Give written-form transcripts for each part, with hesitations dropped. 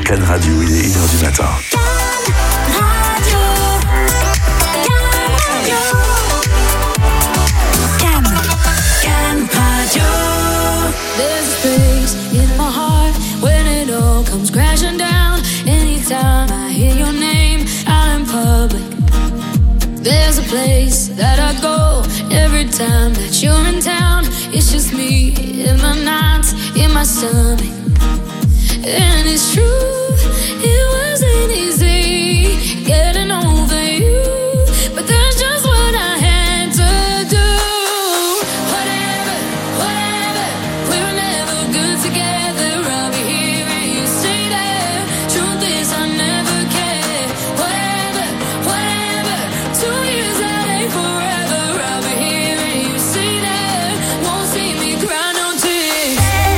Can Radio, il est 1h du matin. There's a space in my heart when it all comes crashing down. Anytime I hear your name out in public, there's a place that I go every time that you're in town. It's just me in the nights, in my stomach. And it's true, it wasn't easy getting over you, but that's just what I had to do. Whatever, we were never good together. I'll be here and you stay there. Truth is I never cared. Whatever, 2 years that ain't forever. I'll be here and you stay there. Won't see me cry no tears.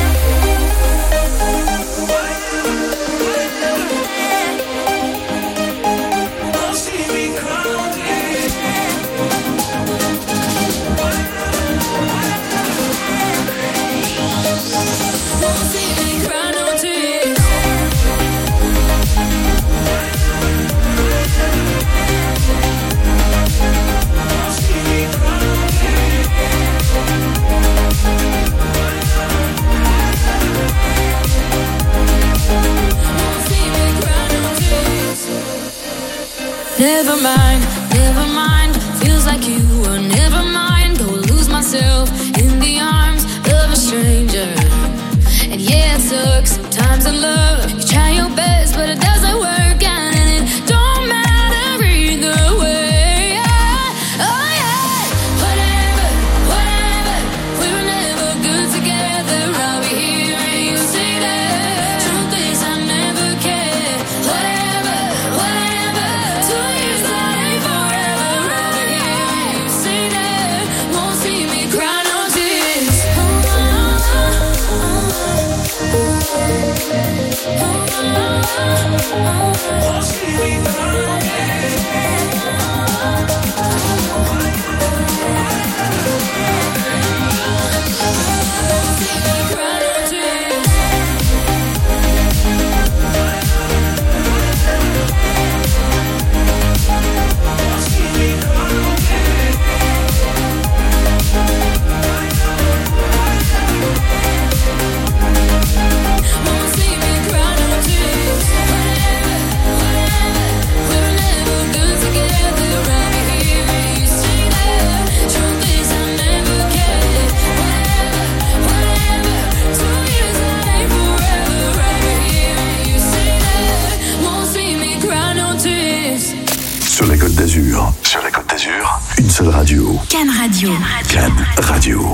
Never mind, feels like you were never mine. Go lose myself in the arms of a stranger. And yeah, it sucks sometimes in love. You try your best, but it doesn't work out, and it don't matter either way. Oh yeah, whatever, we were never good together. I'll be here and you stay there. Truth is I never cared. Whatever, 2 years that ain't forever. I'll be here and you stay there. Won't see me cry no tears. Won't see me cry. Sur la Côte d'Azur. Sur la Côte d'Azur, une seule radio. Can Radio. Can Radio.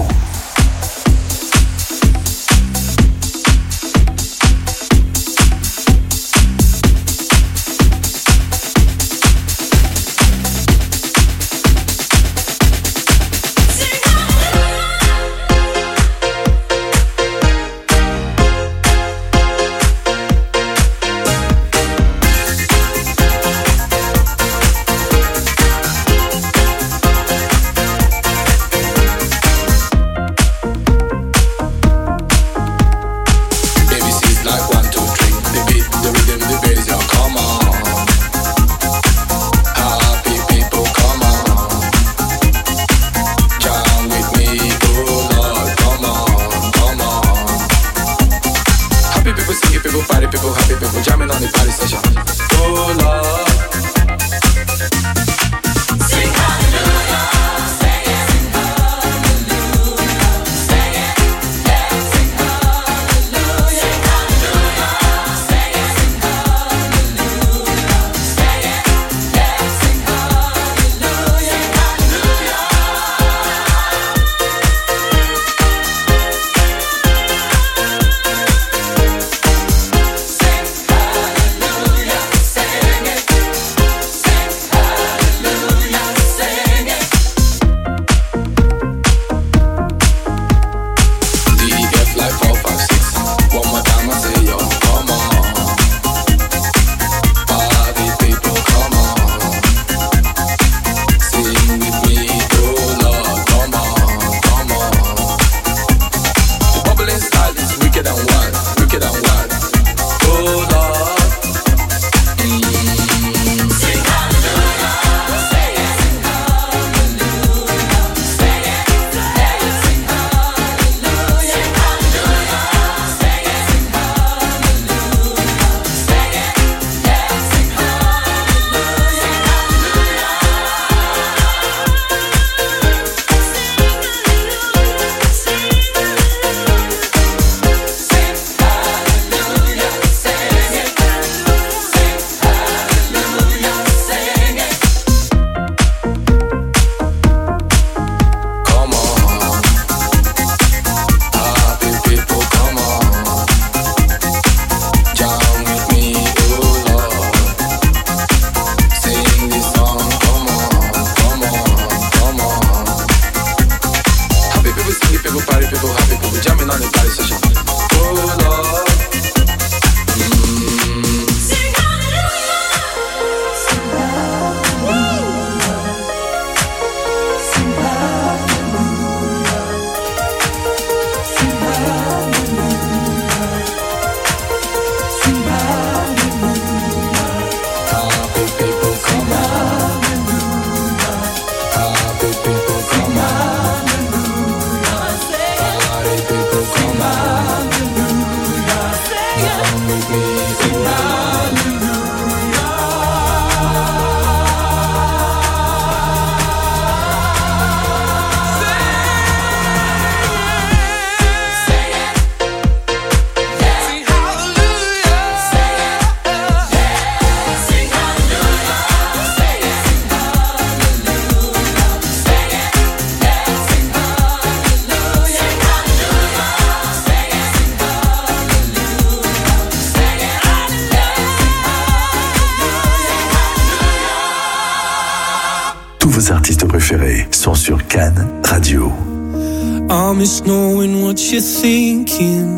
Vos artistes préférés sont sur Cannes Radio. I miss knowing what you're thinking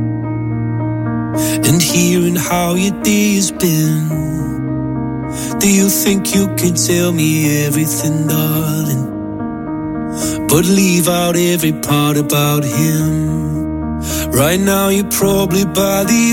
and hearing how your day has been. Do you think you can tell me everything, darling, but leave out every part about him? Right now you're probably by the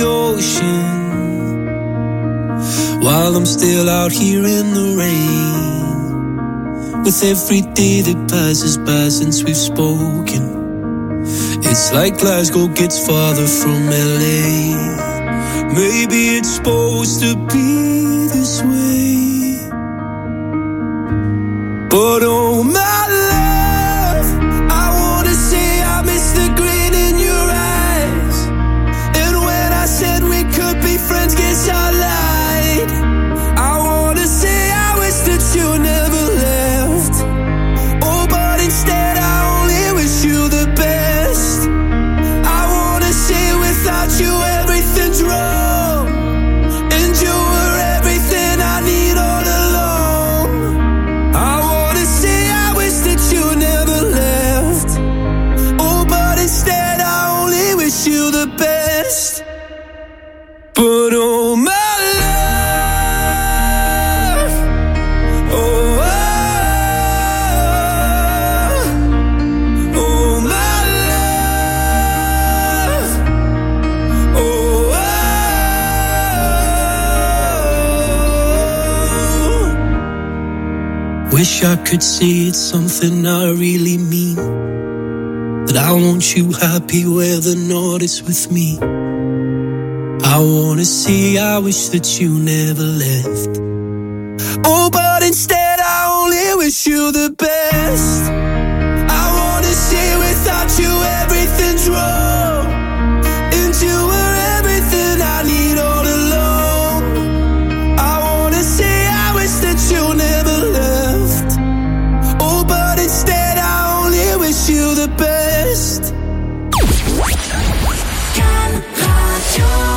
ocean while I'm still out here in the rain. With every day that passes by since we've spoken, it's like Glasgow gets farther from LA. Maybe it's supposed to be this way, but oh my love, I wanna say I miss the grin in your eyes. And when I said we could be friends, guess I lied. I wanna say I wish that you never left. Oh, but instead I only wish you the best. I wanna say without you everything's wrong, and you were everything I need all along. I wanna say I wish that you never left. Oh, but instead I only wish you the best. But oh my love, oh, oh my love, oh, wish I could say it's something I really mean, that I want you happy whether or not it's with me. I wanna say I wish that you never left. Oh, but instead I only wish you the best. I wanna say without you everything's wrong, and you were everything I need all along. I wanna say I wish that you never left. Oh, but instead I only wish you the best. Can Radio.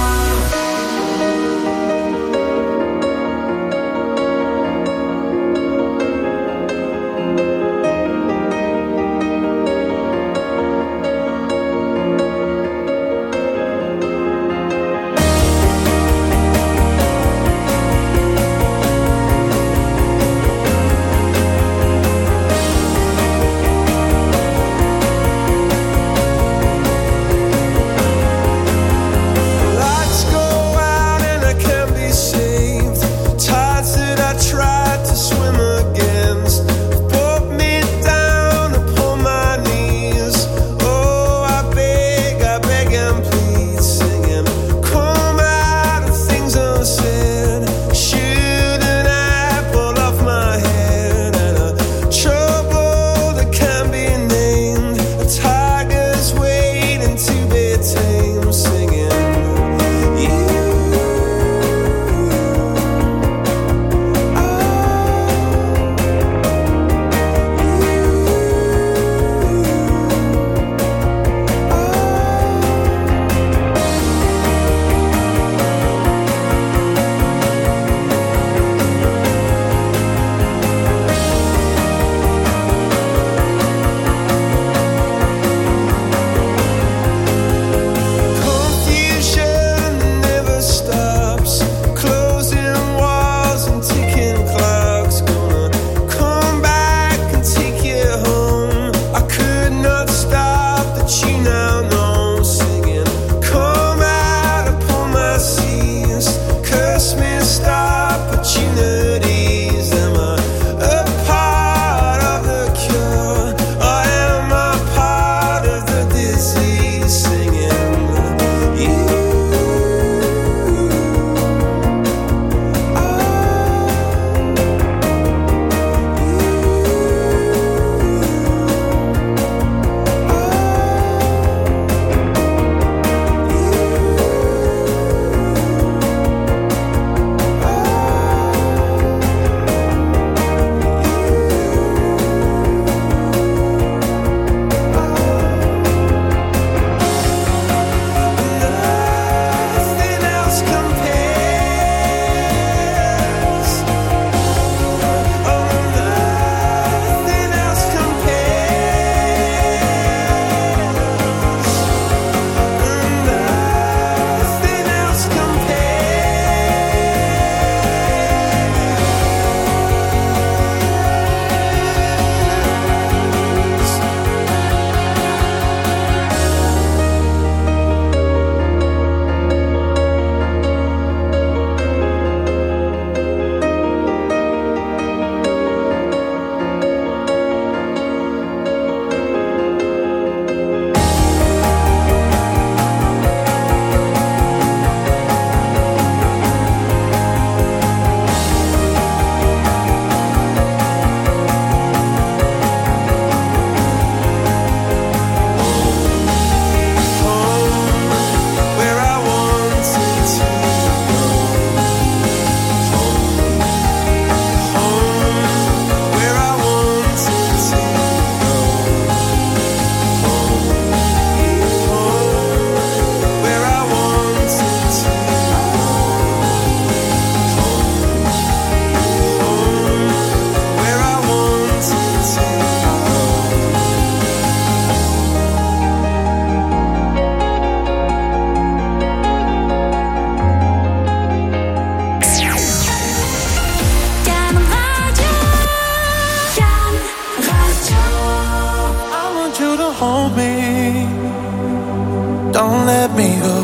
hold me. Don't let me go.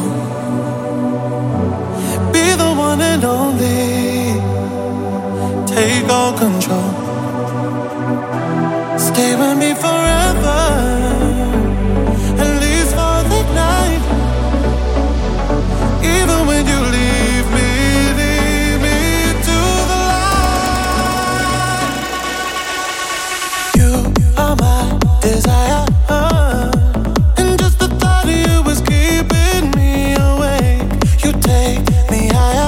Be the one and only. Take all control. Stay with me forever. At least for the night. Even when you leave me to the light. You are my desire. And just the thought of you is keeping me awake. You take me higher.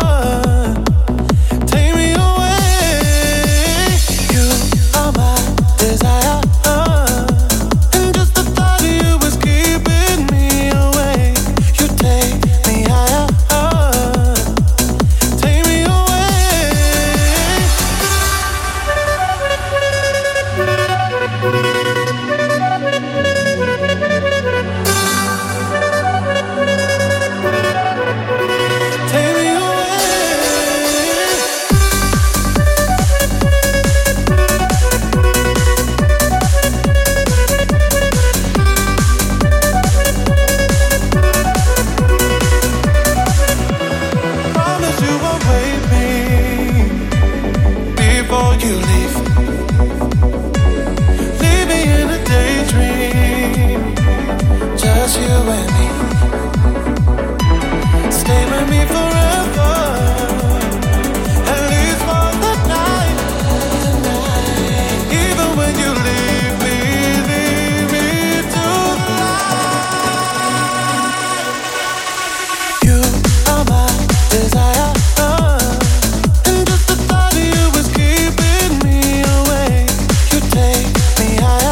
Take me away. You are my desire. And just the thought of you is keeping me awake. You take me higher. Take me away. Take me away. Promise you won't wait me before you leave. Leave me in a daydream, just you and me. Stay with me forever, at least for the night. Even when you leave me to the light. You are my desire, and just the thought of you is keeping me awake. You take me higher,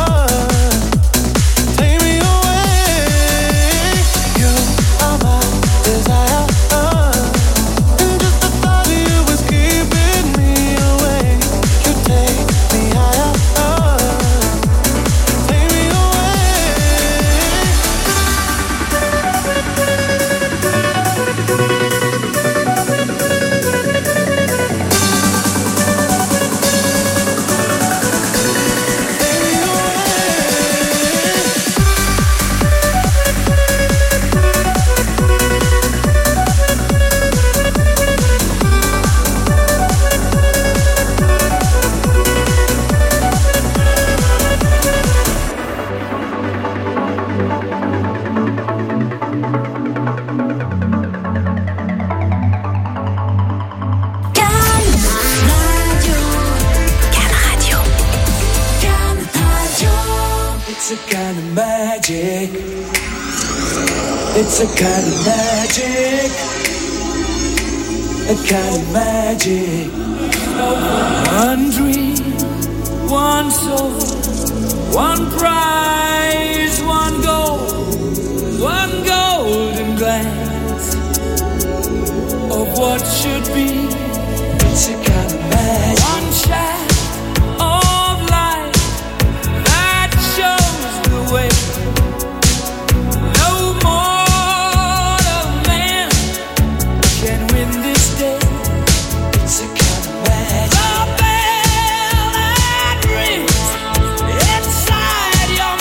take me away. You are my desire, and just the thought of you is keeping me awake. You take me higher, take me away. It's a kind of magic. It's a kind of magic. A kind of magic. One dream, one soul, one prize, one goal, one golden glance of what should be. It's a kind of magic. One shaft of light that shows the way. No mortal man can win this day. It's a kind of magic. The bell that rings inside your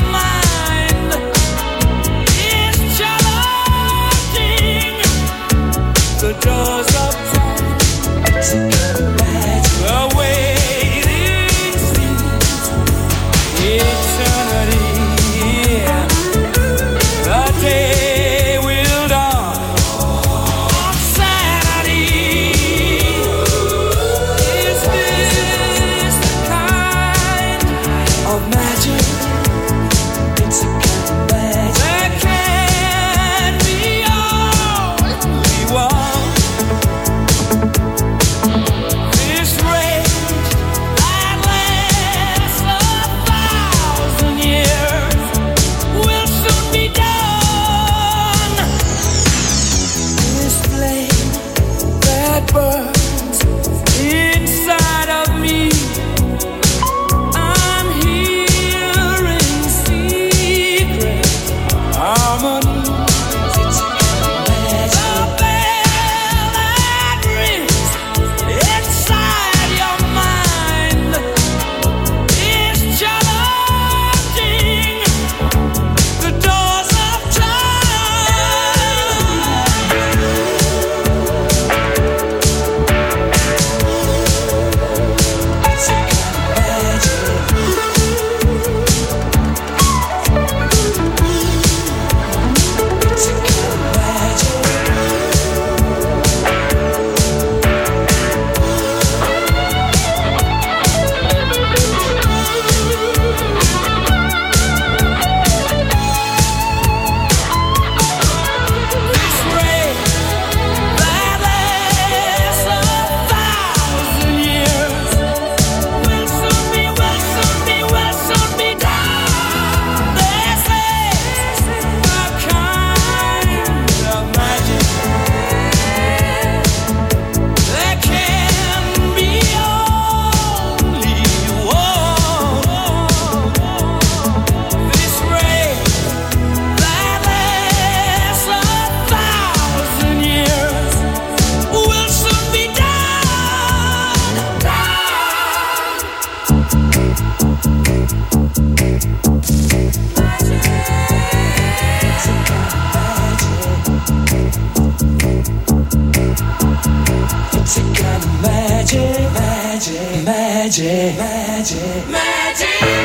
magic, magic, magic.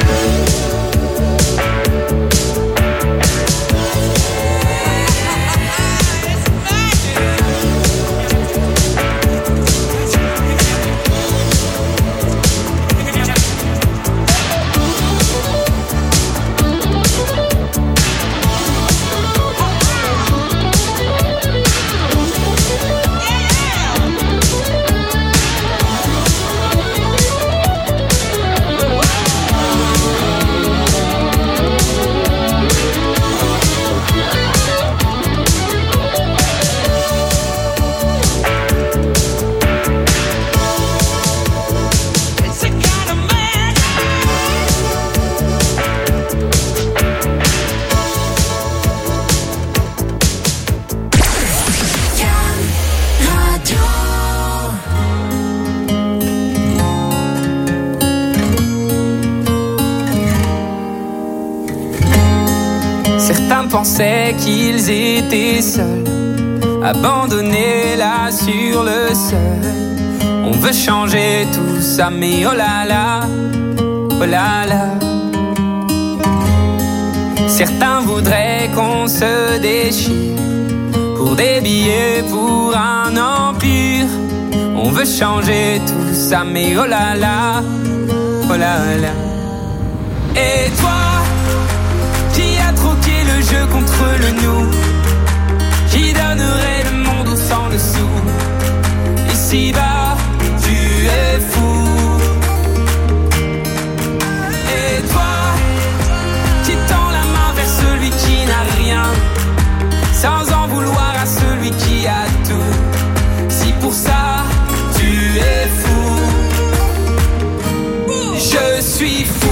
Pensaient qu'ils étaient seuls, abandonnés là sur le seuil. On veut changer tout ça, mais oh là là, oh là là. Certains voudraient qu'on se déchire pour des billets, pour un empire. On veut changer tout ça, mais oh là là, oh là là. Et toi, qui a troqué le jeu contre le nous, qui donnerait le monde au sang dessous. Ici-bas, tu es fou. Et toi, qui tend la main vers celui qui n'a rien, sans en vouloir à celui qui a tout. Si pour ça, tu es fou, je suis fou.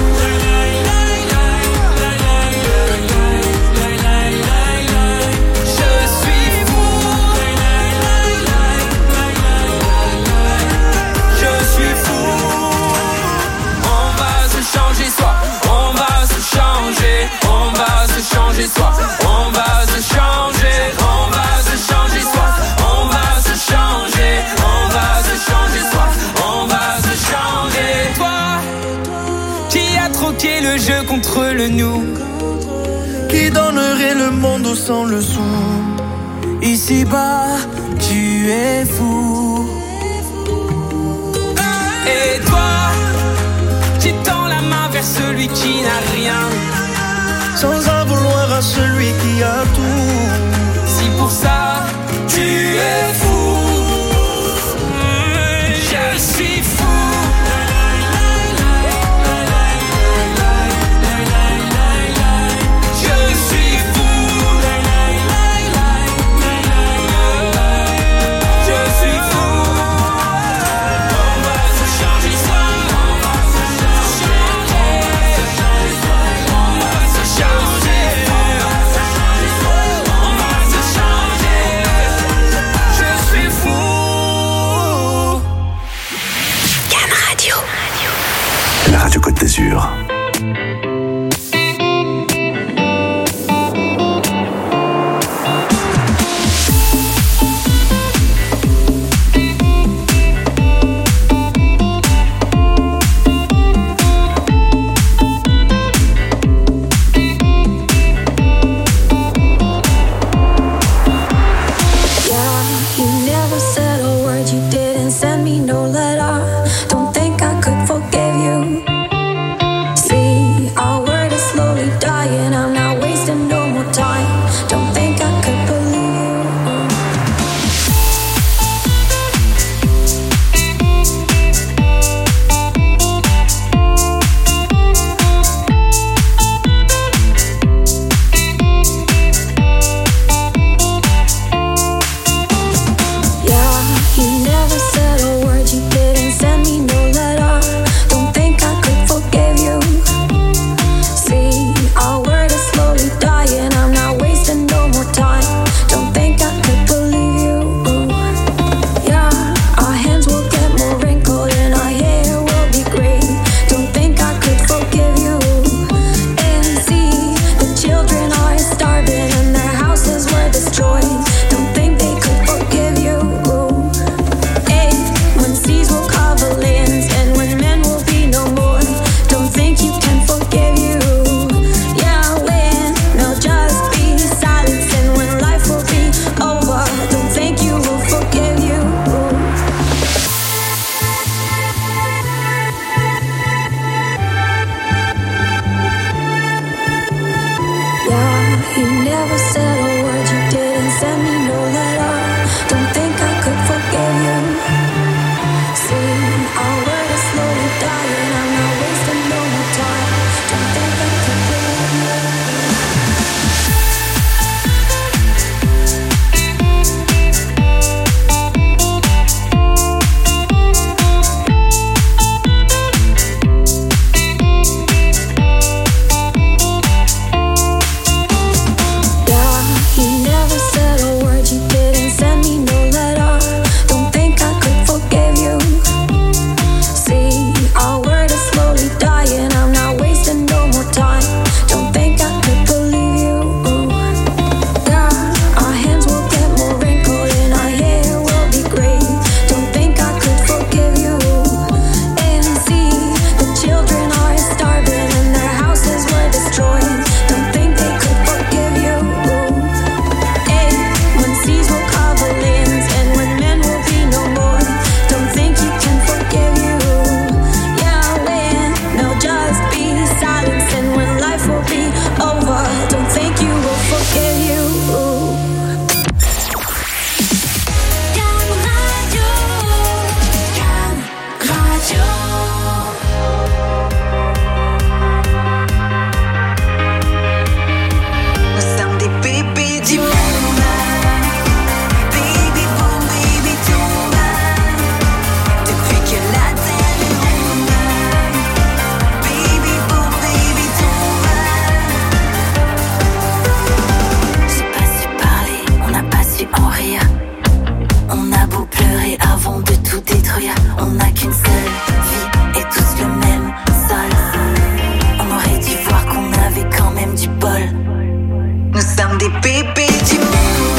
Changer soi, on va se changer, on va se changer soi, on va se changer, on va se changer soi, on va se changer. Toi, qui a troqué le jeu contre le nous, qui donnerait le monde sans le sou. Ici-bas, tu es fou. Et toi, qui tend la main vers celui qui n'a rien, sans en vouloir à celui qui a tout. Si pour ça, tu es fou, je suis fou. Je des bébés du monde.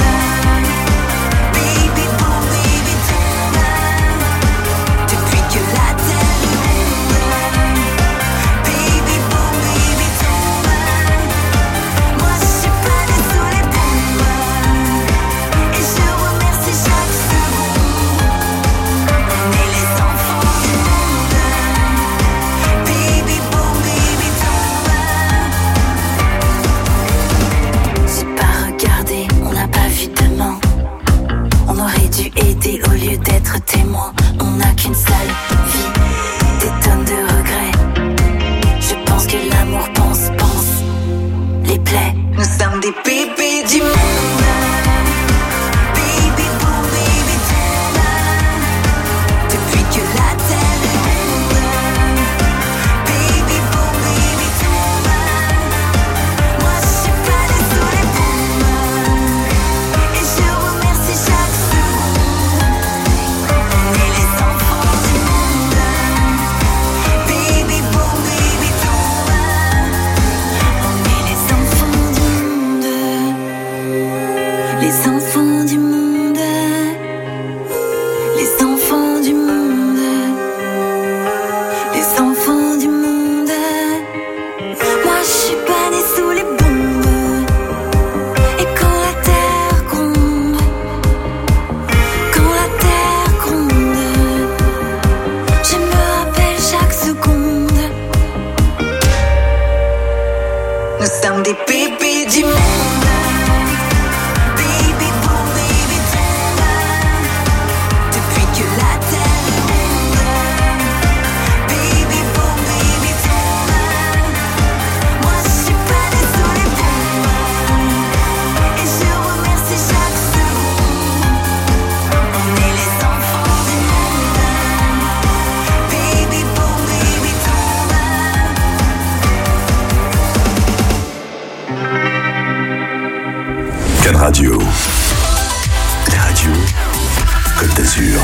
Baby bon, baby tombe. Depuis que la terre est ronde. Baby bon, baby tombe. Moi je suis pas née sous les bombes. Et je remercie chaque seconde. On est les enfants du monde. Baby bon, baby tombe. J'ai pas regardé, on n'a pas vu demain. On aurait dû aider au lieu d'être témoin. On n'a qu'une seule vie, des tonnes de regrets. Je pense que l'amour pense les plaies. Nous sommes des bébés du monde. Baby bon, baby tombe. Depuis que la terre est ronde. Baby bon, baby tombe. Moi je suis pas née sous les bombes. Et je remercie chaque seconde. On est les enfants du monde. Baby bon, baby tombe. On est les enfants du monde. Les enfants du monde. Les enfants du monde. Les enfants du monde. Moi je suis pas née sous les bombes. Et quand la terre gronde, je me rappelle chaque seconde. Nous sommes des bébés du monde. Baby bon, baby tombe. Depuis que la terre est ronde. Baby bon, baby tombe. Moi je suis pas née sous les bombes. Et je remercie chaque seconde. On est les enfants du monde. Baby bon, baby tombe. Can Radio. La radio Côte d'Azur.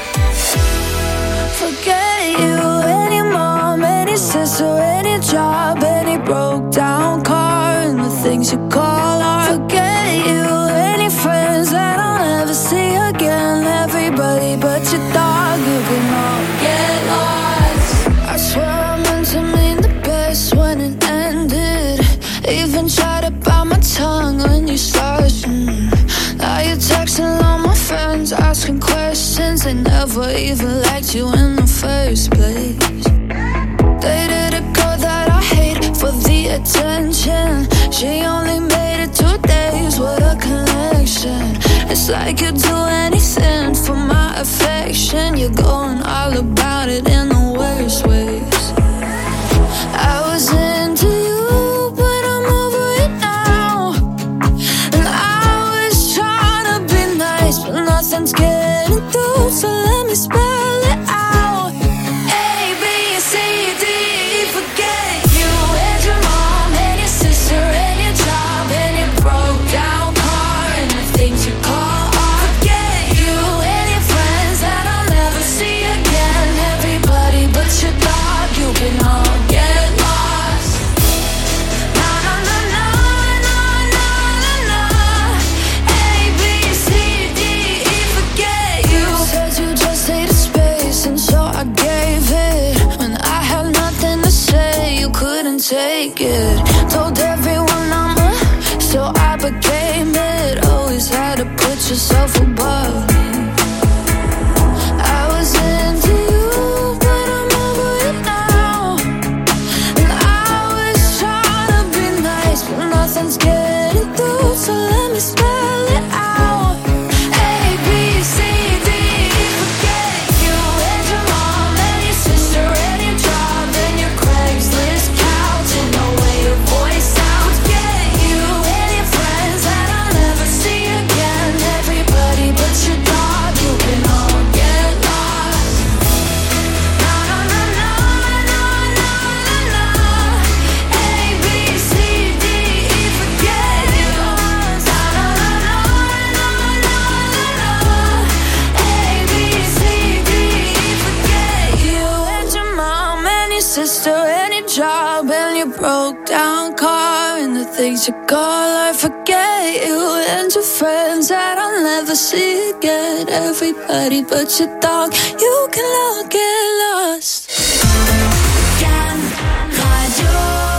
Forget you, any mom, any sister, any job, any broke down car, and the things you call art. Forget you, any friends that I'll never see again. Everybody but your dog, you can all get lost. I swear I meant to mean the best when it ended. Even tried to bite my tongue when you started. Now you're texting all my friends, asking questions. They never even liked you in the first place. Dated a girl that I hate for the attention. She only made it 2 days, what a connection. It's like you'd do anything for my affection. You're going all about it in the worst ways. I was into you, but I'm over it now. And I was trying to be nice, but nothing's getting through. So let me spell it out. A, B, C, D, E, forget you. And your mom, and your sister, and your job, and your broke down car, and the things you call art. Forget you, and your friends that I'll never see again. Everybody but your dog, you can all get lost. Na na na na na na na na. A, B, C, D, E, forget you. Said you just needed space, and so I gave it. When I had nothing to say, you couldn't take it. Told everyone I'm a, so I became it. Always had to put yourself above me. I was into you, but I'm over it now. And I was trying to be nice, but nothing's getting through. So let me spell it out. A, B, C, D, E, forget you. And your mom, and your sister, and your job, and your Craigslist couch, and the way your voice sounds. Get you, and your friends that I'll never see again. Everybody but your dog, you can all get lost. Na na na na na na na na. A, B, C, D, E, forget you. Na na na na na na na na. A, B, C, D, E, forget you. And your mom, and your sister, and your job, and your broke down car, and the the things you call, I forget you and your friends that I'll never see again. Everybody but your dog, you can all get lost. Can Radio.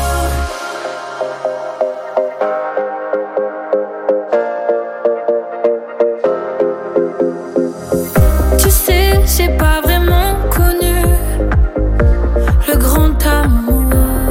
Tu sais, j'ai pas vraiment connu le grand amour.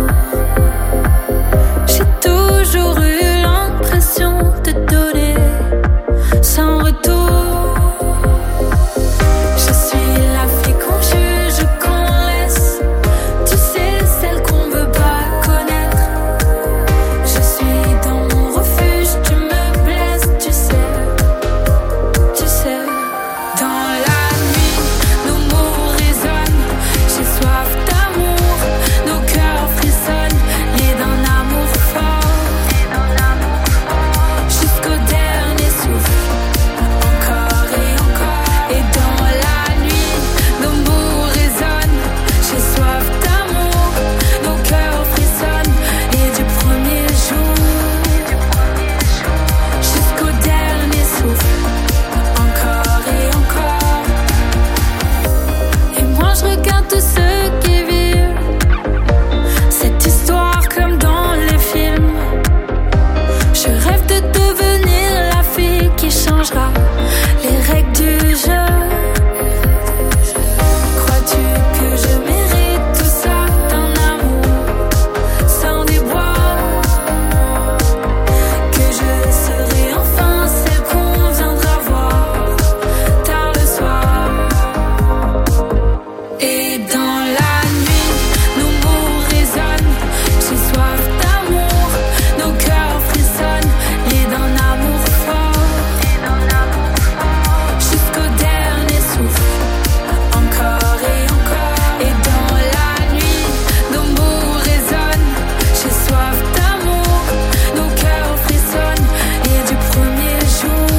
J'ai toujours eu l'impression de donner sans retour. Je suis la fille qu'on juge, qu'on laisse. Tu sais, celle qu'on veut pas connaître. Je suis dans mon refuge, tu me blesses, tu sais. Tu sais. Dans la nuit, nos mots résonnent. J'ai soif d'amour, nos cœurs frissonnent. Liés d'un amour fort, jusqu'au dernier souffle. Encore et encore. Et dans la nuit, nos mots résonnent. J'ai soif d'amour, nos cœurs frissonnent. Et du premier jour jusqu'au dernier souffle. Encore et encore. Et moi je regarde tous ceux qui vivent cette histoire comme dans les films. Je rêve de devenir la fille qui changera les règles du jeu. Crois-tu que je mérite tout ça d'un amour sans déboire? Que je serai enfin celle qu'on viendra voir tard le soir. Et dans la nuit, nos mots résonnent. J'ai soif d'amour, nos cœurs frissonnent. Liés d'un amour fort, jusqu'au dernier souffle. Encore et encore. Et dans la nuit, nos mots résonnent. J'ai soif d'amour, nos cœurs frissonnent. Et du premier jour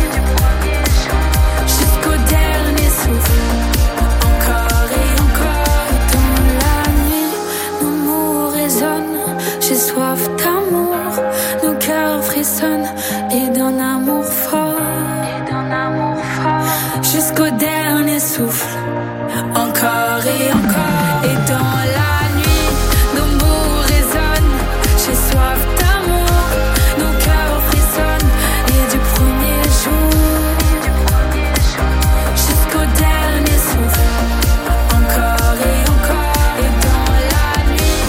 jusqu'au dernier souffle. Encore et encore. Dans la nuit, nos mots résonnent. J'ai soif d'amour, nos cœurs frissonnent. Et d'un amour fort, jusqu'au dernier souffle. Encore et encore. Et dans la nuit, nos mots résonnent. J'ai soif d'amour, nos cœurs frissonnent. Et du premier jour jusqu'au dernier souffle. Encore et encore. Et dans la nuit,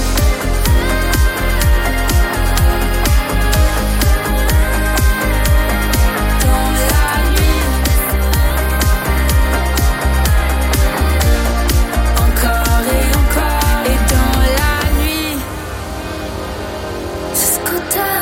dans la nuit, encore et encore. Et dans la nuit, jusqu'au dernier.